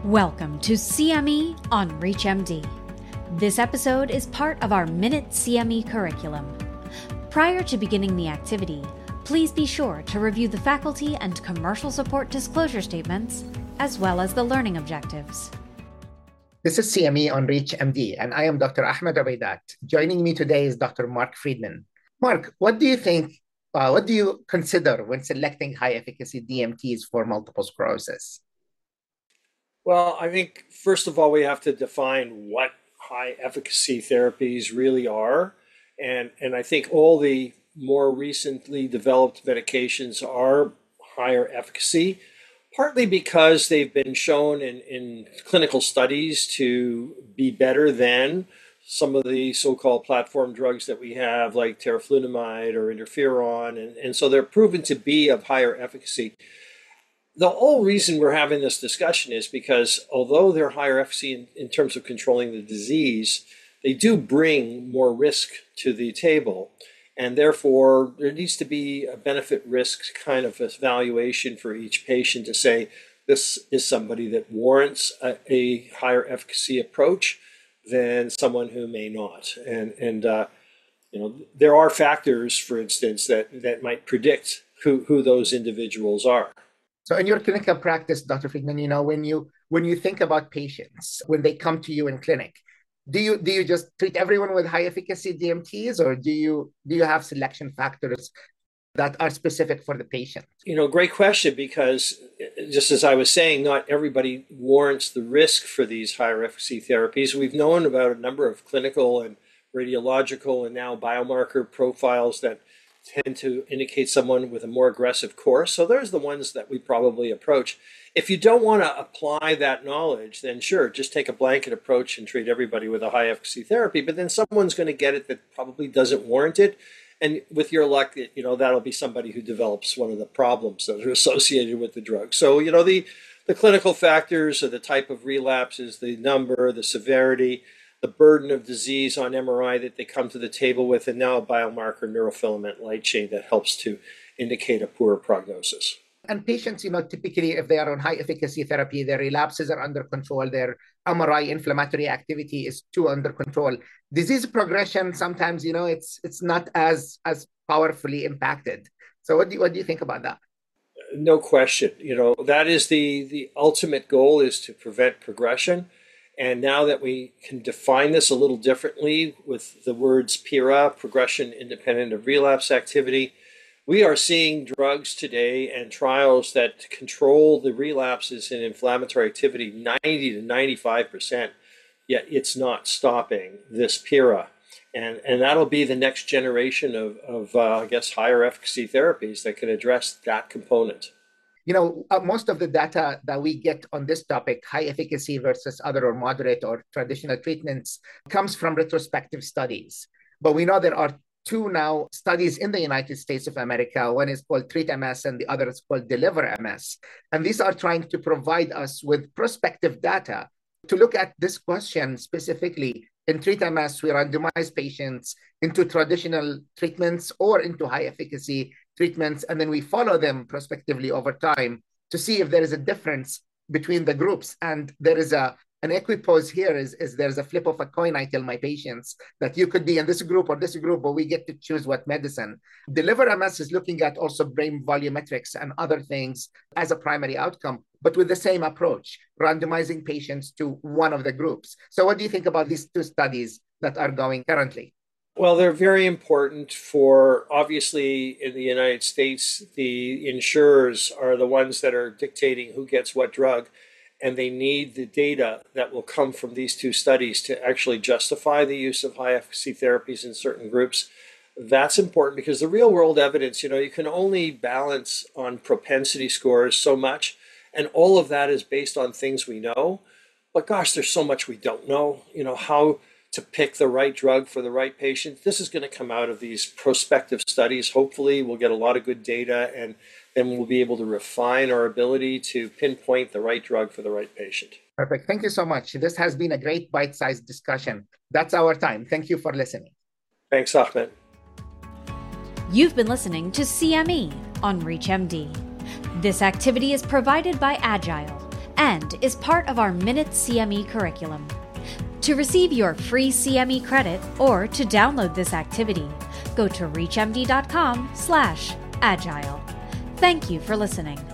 Welcome to CME on ReachMD. This episode is part of our Minute CME curriculum. Prior to beginning the activity, please be sure to review the faculty and commercial support disclosure statements, as well as the learning objectives. This is CME on ReachMD, and I am Dr. Ahmed Abaidat. Joining me today is Dr. Mark Friedman. Mark, what do you think, what do you consider when selecting high-efficacy DMTs for multiple sclerosis? Well, I think, first of all, we have to define what high-efficacy therapies really are. And I think all the more recently developed medications are higher efficacy, partly because they've been shown in clinical studies to be better than some of the so-called platform drugs that we have, like teriflunomide or interferon. And so they're proven to be of higher efficacy. The whole reason we're having this discussion is because although they're higher efficacy in terms of controlling the disease, they do bring more risk to the table. And therefore, there needs to be a benefit-risk kind of evaluation for each patient to say, this is somebody that warrants a higher efficacy approach than someone who may not. And there are factors, for instance, that might predict who those individuals are. So in your clinical practice, Dr. Friedman, when you think about patients, when they come to you in clinic, do you just treat everyone with high efficacy DMTs, or do you have selection factors that are specific for the patient? Great question, because just as I was saying, not everybody warrants the risk for these higher efficacy therapies. We've known about a number of clinical and radiological and now biomarker profiles that tend to indicate someone with a more aggressive course. So there's the ones that we probably approach. If you don't want to apply that knowledge, then sure, just take a blanket approach and treat everybody with a high efficacy therapy. But then someone's going to get it that probably doesn't warrant it. And with your luck, that'll be somebody who develops one of the problems that are associated with the drug. So, the clinical factors are the type of relapses, the number, the severity, the burden of disease on MRI that they come to the table with, and now a biomarker neurofilament light chain that helps to indicate a poorer prognosis. And patients, typically if they are on high efficacy therapy, their relapses are under control, their MRI inflammatory activity is too under control. Disease progression, sometimes, it's not as powerfully impacted. So what do you think about that? No question. That is the ultimate goal, is to prevent progression. And now that we can define this a little differently with the words PIRA, progression independent of relapse activity, we are seeing drugs today and trials that control the relapses in inflammatory activity 90 to 95%, yet it's not stopping this PIRA. And that'll be the next generation of higher efficacy therapies that can address that component. Most of the data that we get on this topic, high efficacy versus other or moderate or traditional treatments, comes from retrospective studies. But we know there are two now studies in the United States of America. One is called Treat MS and the other is called Deliver MS. And these are trying to provide us with prospective data to look at this question specifically. In Treat MS, we randomize patients into traditional treatments or into high efficacy treatments, and then we follow them prospectively over time to see if there is a difference between the groups. And there is an equipoise here is there's a flip of a coin. I tell my patients that you could be in this group or this group, but we get to choose what medicine. Deliver MS is looking at also brain volumetrics and other things as a primary outcome, but with the same approach, randomizing patients to one of the groups. So what do you think about these two studies that are going currently? Well, they're very important for, obviously, in the United States, the insurers are the ones that are dictating who gets what drug, and they need the data that will come from these two studies to actually justify the use of high efficacy therapies in certain groups. That's important because the real world evidence, you can only balance on propensity scores so much, and all of that is based on things we know. But gosh, there's so much we don't know, how to pick the right drug for the right patient. This is going to come out of these prospective studies. Hopefully we'll get a lot of good data, and then we'll be able to refine our ability to pinpoint the right drug for the right patient. Perfect. Thank you so much. This has been a great bite-sized discussion. That's our time. Thank you for listening. Thanks, Ahmed. You've been listening to CME on ReachMD. This activity is provided by Agile and is part of our Minute CME curriculum. To receive your free CME credit or to download this activity, go to reachmd.com/agile. Thank you for listening.